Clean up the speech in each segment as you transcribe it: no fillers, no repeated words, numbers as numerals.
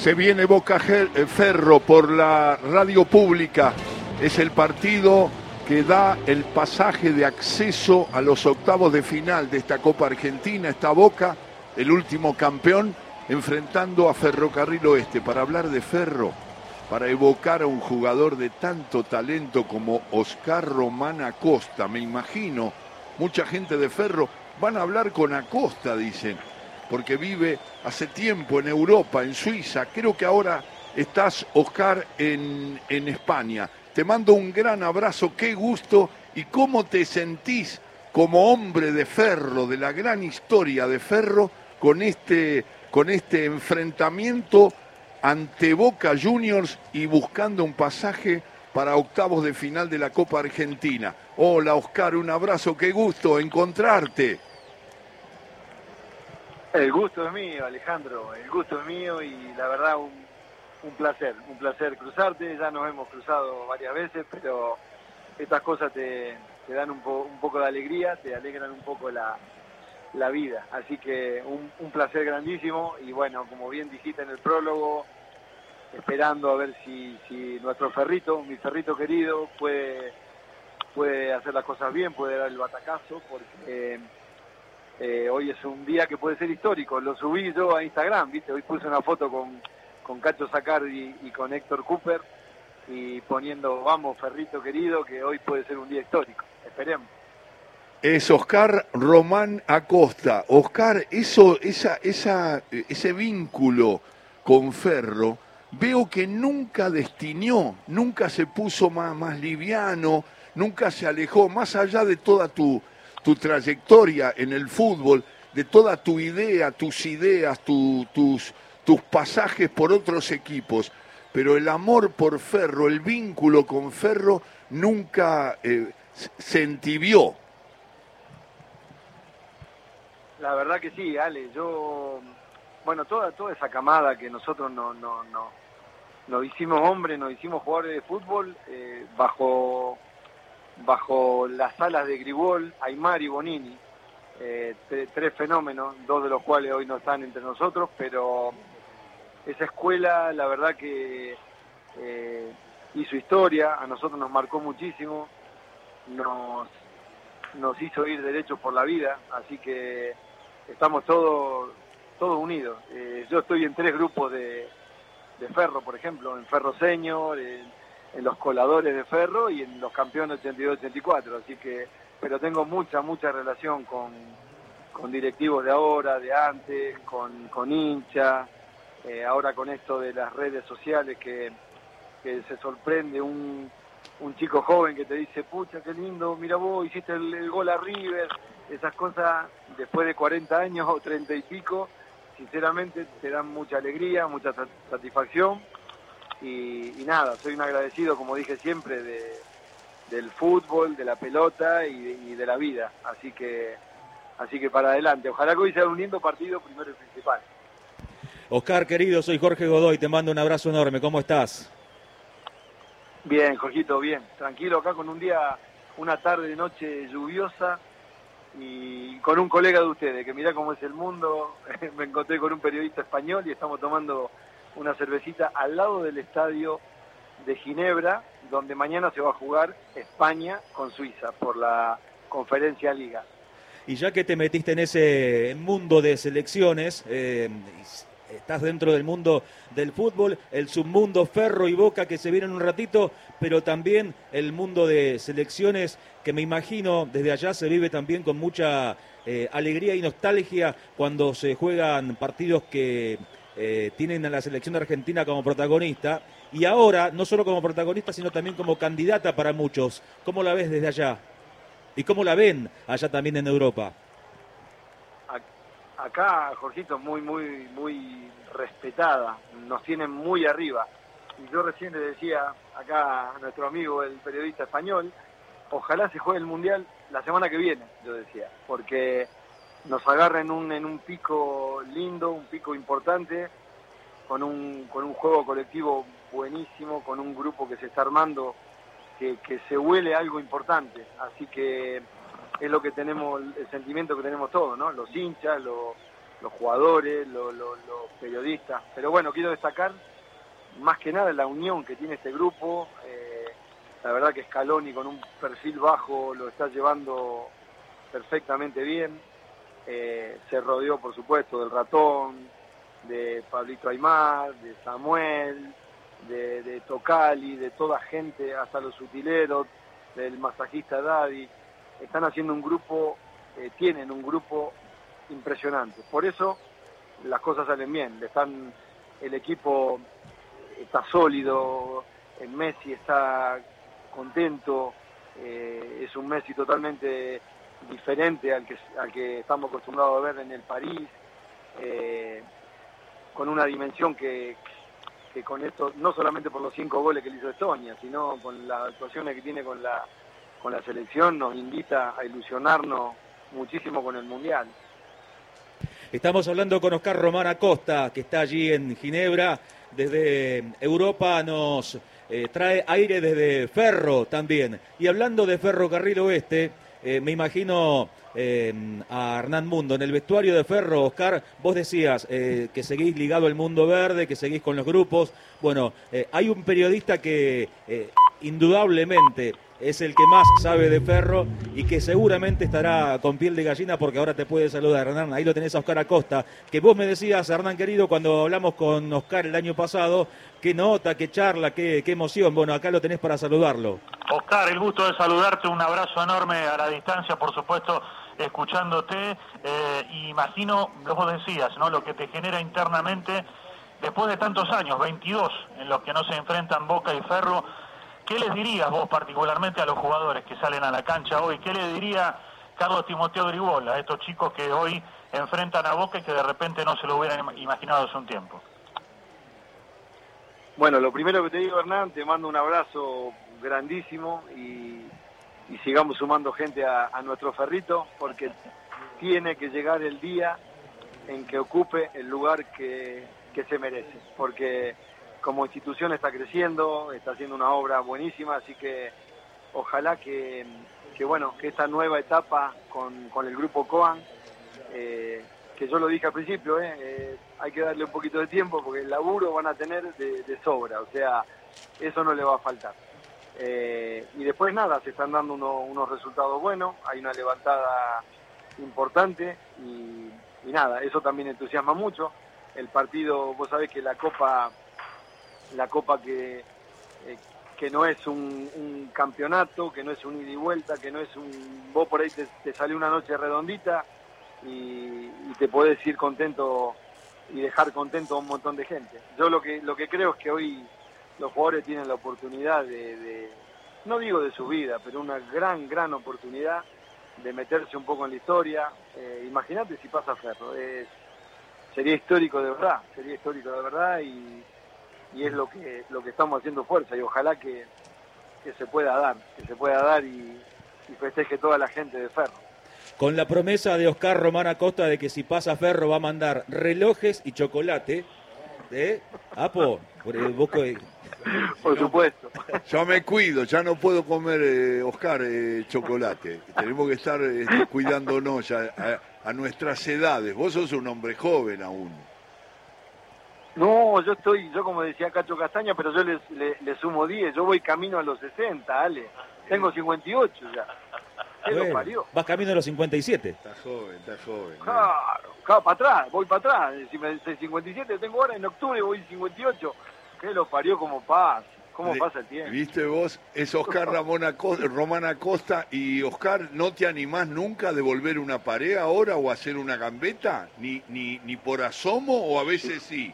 Se viene Boca Ferro por la radio pública. Es el partido que da el pasaje de acceso a los octavos de final de esta Copa Argentina. Está Boca, el último campeón, enfrentando a Ferrocarril Oeste. Para hablar de Ferro, para evocar a un jugador de tanto talento como Oscar Román Acosta, me imagino, mucha gente de Ferro van a hablar con Acosta, dicen, porque vive hace tiempo en Europa, en Suiza. Creo que ahora estás, Oscar, en España. Te mando un gran abrazo, qué gusto. ¿Y cómo te sentís como hombre de Ferro, de la gran historia de Ferro, con este enfrentamiento ante Boca Juniors y buscando un pasaje para octavos de final de la Copa Argentina? Hola, Oscar, un abrazo, qué gusto encontrarte. El gusto es mío, Alejandro, el gusto es mío y la verdad un placer cruzarte. Ya nos hemos cruzado varias veces, pero estas cosas te dan un poco de alegría, te alegran un poco la vida. Así que un placer grandísimo y bueno, como bien dijiste en el prólogo, esperando a ver si nuestro Ferrito, mi Ferrito querido, puede hacer las cosas bien, puede dar el batacazo, porque hoy es un día que puede ser histórico. Lo subí yo a Instagram, ¿viste? Hoy puse una foto con Cacho Zacardi y con Héctor Cooper y poniendo, vamos Ferrito querido, que hoy puede ser un día histórico. Esperemos. Es Oscar Román Acosta. Oscar, ese vínculo con Ferro, veo que nunca destinió, nunca se puso más liviano, nunca se alejó, más allá de toda tu trayectoria en el fútbol, de toda tu idea, tus ideas, tus pasajes por otros equipos, pero el amor por Ferro, el vínculo con Ferro nunca se entibió. La verdad que sí, Ale. Bueno, toda esa camada que nosotros nos hicimos hombres, nos hicimos jugadores de fútbol bajo las alas de Gribol, Aymar y Bonini, tres fenómenos, dos de los cuales hoy no están entre nosotros, pero esa escuela la verdad que hizo historia, a nosotros nos marcó muchísimo, nos hizo ir derechos por la vida, así que estamos todos unidos. Yo estoy en 3 grupos de Ferro, por ejemplo, en Ferro Senior, en los coladores de Ferro y en los campeones 82-84, así que, pero tengo mucha relación con directivos de ahora, de antes, con hinchas, ahora con esto de las redes sociales que se sorprende un chico joven que te dice, pucha, qué lindo, mira vos, hiciste el gol a River. Esas cosas, después de 40 años o 30 y pico, sinceramente te dan mucha alegría, mucha satisfacción. Y nada, soy un agradecido, como dije siempre, del fútbol, de la pelota y de la vida. Así que para adelante. Ojalá que hoy sea un lindo partido, primero y principal. Oscar, querido, soy Jorge Godoy, te mando un abrazo enorme. ¿Cómo estás? Bien, Jorgito, bien. Tranquilo acá con una tarde de noche lluviosa y con un colega de ustedes, que mirá cómo es el mundo. Me encontré con un periodista español y estamos tomando una cervecita al lado del estadio de Ginebra, donde mañana se va a jugar España con Suiza por la Conferencia Liga. Y ya que te metiste en ese mundo de selecciones, estás dentro del mundo del fútbol, el submundo Ferro y Boca que se vienen un ratito, pero también el mundo de selecciones que me imagino desde allá se vive también con mucha alegría y nostalgia cuando se juegan partidos que tienen a la selección argentina como protagonista y ahora no solo como protagonista sino también como candidata para muchos. ¿Cómo la ves desde allá? ¿Y cómo la ven allá también en Europa? Acá, Jorgito, muy respetada, nos tienen muy arriba. Y yo recién le decía acá a nuestro amigo, el periodista español, ojalá se juegue el Mundial la semana que viene, yo decía, porque nos agarra en un pico lindo, un pico importante, con un juego colectivo buenísimo, con un grupo que se está armando, que se huele algo importante. Así que es lo que tenemos, el sentimiento que tenemos todos, ¿no? Los hinchas, los jugadores, los periodistas. Pero bueno, quiero destacar más que nada la unión que tiene este grupo. La verdad que Scaloni con un perfil bajo lo está llevando perfectamente bien. Se rodeó, por supuesto, del Ratón, de Pablito Aimar, de Samuel, de Tocali, de toda gente, hasta los utileros, del masajista Daddy. Están haciendo un grupo, tienen un grupo impresionante. Por eso las cosas salen bien. El equipo está sólido, el Messi está contento, es un Messi totalmente diferente al que estamos acostumbrados a ver en el París, con una dimensión que con esto, no solamente por los 5 goles que le hizo Estonia, sino con las actuaciones que tiene con la selección, nos invita a ilusionarnos muchísimo con el Mundial. Estamos hablando con Oscar Román Acosta, que está allí en Ginebra. Desde Europa nos trae aire desde Ferro también. Y hablando de Ferrocarril Oeste, me imagino a Hernán Mundo en el vestuario de Ferro. Oscar, vos decías que seguís ligado al mundo verde, que seguís con los grupos. Bueno, hay un periodista que indudablemente es el que más sabe de Ferro y que seguramente estará con piel de gallina porque ahora te puede saludar, Hernán. Ahí lo tenés a Oscar Acosta, que vos me decías, Hernán querido, cuando hablamos con Oscar el año pasado, qué nota, qué charla, qué emoción. Bueno, acá lo tenés para saludarlo. Oscar, el gusto de saludarte, un abrazo enorme a la distancia, por supuesto, escuchándote. Imagino, vos decías, ¿no?, lo que te genera internamente después de tantos años, 22, en los que no se enfrentan Boca y Ferro. ¿Qué les dirías vos particularmente a los jugadores que salen a la cancha hoy? ¿Qué le diría Carlos Timoteo Gribol a estos chicos que hoy enfrentan a Boca y que de repente no se lo hubieran imaginado hace un tiempo? Bueno, lo primero que te digo, Hernán, te mando un abrazo grandísimo y sigamos sumando gente a nuestro Ferrito, porque tiene que llegar el día en que ocupe el lugar que se merece, porque como institución está creciendo, está haciendo una obra buenísima, así que ojalá que esta nueva etapa con el grupo Coan, que yo lo dije al principio, hay que darle un poquito de tiempo porque el laburo van a tener de sobra, o sea, eso no le va a faltar. Y después nada, se están dando unos resultados buenos, hay una levantada importante y nada, eso también entusiasma mucho. El partido, vos sabés que la Copa que no es un campeonato, que no es un ida y vuelta, que no es vos por ahí te sale una noche redondita y te podés ir contento y dejar contento a un montón de gente. Yo lo que creo es que hoy los jugadores tienen la oportunidad no digo de su vida, pero una gran oportunidad de meterse un poco en la historia. Imagínate si pasa Ferro, sería histórico de verdad y es lo que estamos haciendo fuerza y ojalá que se pueda dar y festeje toda la gente de Ferro. Con la promesa de Oscar Román Acosta de que si pasa Ferro va a mandar relojes y chocolate. Apo, por supuesto. Yo me cuido, ya no puedo comer, Oscar, chocolate. Tenemos que estar cuidándonos ya a nuestras edades. Vos sos un hombre joven aún. No, yo como decía Cacho Castaña, pero yo le sumo 10, yo voy camino a los 60, Ale. Tengo 58 ya. ¿Qué lo parió? Vas camino a los 57. Está joven. Claro, voy para atrás. Si me dice 57 tengo ahora, en octubre voy 58. ¿Qué lo parió? ¿Cómo pasa el tiempo? ¿Viste vos? Es Oscar Román Acosta. Y Oscar, ¿no te animás nunca a devolver una pared ahora o a hacer una gambeta? ¿Ni por asomo o a veces sí?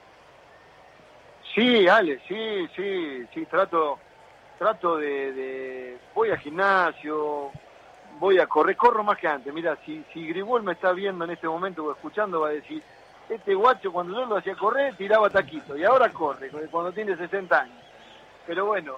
Sí, Ale, sí, trato de voy al gimnasio, voy a corro más que antes. Mira, si Gribol me está viendo en este momento o escuchando, va a decir, este guacho cuando yo lo hacía correr tiraba taquito y ahora corre cuando tiene 60 años. Pero bueno,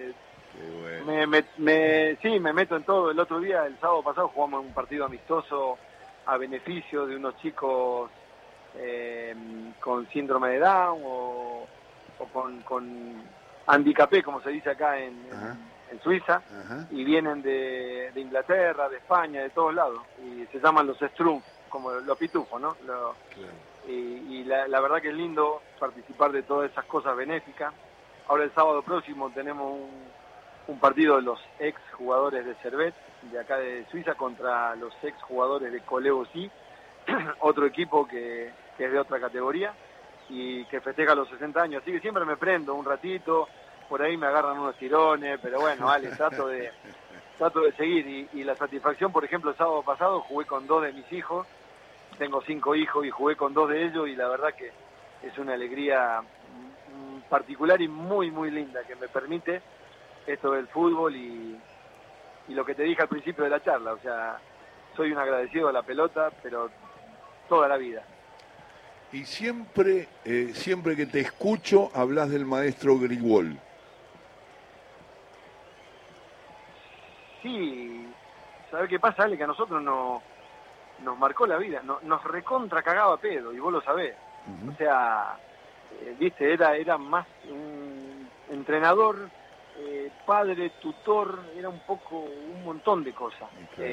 me meto en todo. El otro día, el sábado pasado, jugamos un partido amistoso a beneficio de unos chicos con síndrome de Down o con handicapé, como se dice acá en Suiza. Ajá. Y vienen de Inglaterra, de España, de todos lados, y se llaman los Strums. como los pitufos, ¿no? Claro. Y la verdad que es lindo participar de todas esas cosas benéficas. Ahora el sábado próximo tenemos un partido de los ex jugadores de Servet, de acá de Suiza, contra los ex jugadores de Colevo-Sí, otro equipo que es de otra categoría y que festeja los 60 años. Así que siempre me prendo un ratito, por ahí me agarran unos tirones, pero bueno, vale, trato de seguir. Y la satisfacción, por ejemplo, el sábado pasado jugué con 2 de mis hijos, tengo 5 hijos y jugué con 2 de ellos, y la verdad que es una alegría particular y muy, muy linda que me permite esto del fútbol y lo que te dije al principio de la charla. O sea, soy un agradecido a la pelota, pero toda la vida. Y siempre que te escucho, hablas del maestro Grigol. Sí, ¿sabes qué pasa, Ale? Que a nosotros nos marcó la vida, nos recontra cagaba pedo, y vos lo sabés. O sea, viste, era más un entrenador, padre, tutor, era un montón de cosas.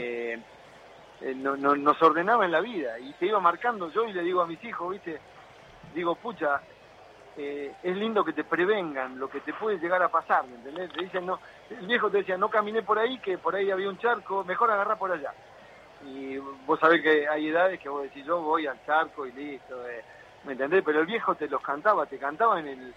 Nos ordenaba en la vida y te iba marcando. Yo y le digo a mis hijos, viste, digo, pucha, es lindo que te prevengan lo que te puede llegar a pasar, ¿me entendés? Te dicen, no, el viejo te decía, no caminé por ahí, que por ahí había un charco, mejor agarrar por allá. Y vos sabés que hay edades que vos decís, yo voy al charco y listo, ¿me entendés? Pero el viejo te cantaba en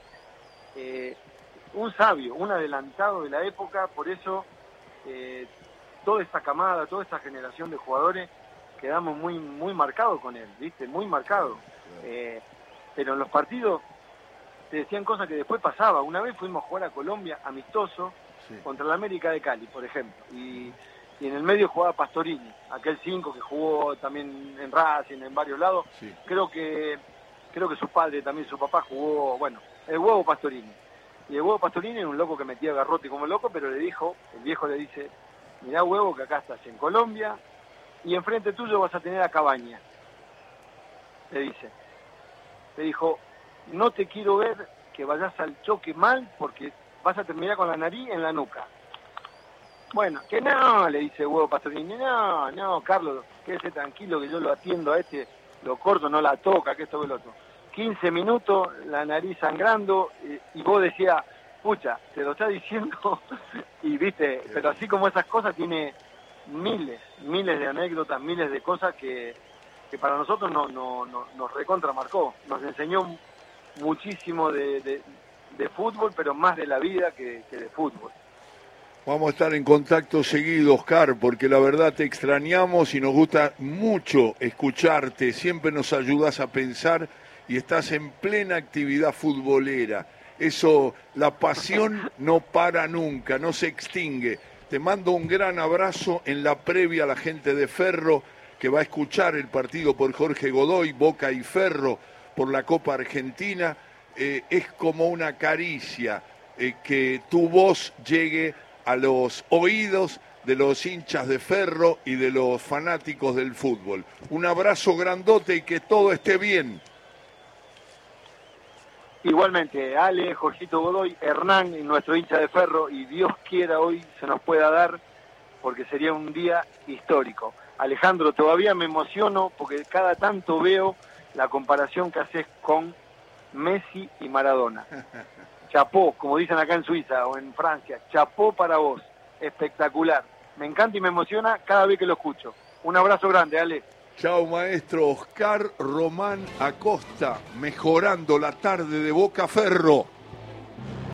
un sabio, un adelantado de la época. Por eso toda esta camada, toda esta generación de jugadores quedamos muy, muy marcados con él, ¿viste? Muy marcados. Pero en los partidos te decían cosas que después pasaba. Una vez fuimos a jugar a Colombia, amistoso, contra la América de Cali, por ejemplo, y en el medio jugaba Pastorini, aquel 5 que jugó también en Racing, en varios lados. Sí. Creo que su padre, también su papá, jugó, bueno, el Huevo Pastorini. Y el Huevo Pastorini era un loco que metía garrote como loco, pero el viejo le dice, mirá, Huevo, que acá estás en Colombia y enfrente tuyo vas a tener a Cabaña. Le dijo, no te quiero ver que vayas al choque mal, porque vas a terminar con la nariz en la nuca. Bueno, que no, le dice Huevo Pastorini, no, Carlos, quédese tranquilo que yo lo atiendo a este, lo corto, no la toca, que esto que el otro. 15 minutos, la nariz sangrando, y vos decías, pucha, te lo está diciendo, y viste, pero así como esas cosas tiene miles de anécdotas, miles de cosas que para nosotros nos recontramarcó, nos enseñó muchísimo de fútbol, pero más de la vida que de fútbol. Vamos a estar en contacto seguido, Oscar, porque la verdad te extrañamos y nos gusta mucho escucharte. Siempre nos ayudas a pensar y estás en plena actividad futbolera. Eso, la pasión no para nunca, no se extingue. Te mando un gran abrazo en la previa a la gente de Ferro, que va a escuchar el partido por Jorge Godoy, Boca y Ferro, por la Copa Argentina. Es como una caricia que tu voz llegue a los oídos de los hinchas de Ferro y de los fanáticos del fútbol. Un abrazo grandote y que todo esté bien. Igualmente, Ale, Jorgito Godoy, Hernán, nuestro hincha de Ferro, y Dios quiera hoy se nos pueda dar, porque sería un día histórico. Alejandro, todavía me emociono porque cada tanto veo la comparación que haces con Messi y Maradona. Chapó, como dicen acá en Suiza o en Francia, chapó para vos, espectacular. Me encanta y me emociona cada vez que lo escucho. Un abrazo grande, Ale. Chao, maestro. Oscar Román Acosta, mejorando la tarde de Boca Ferro.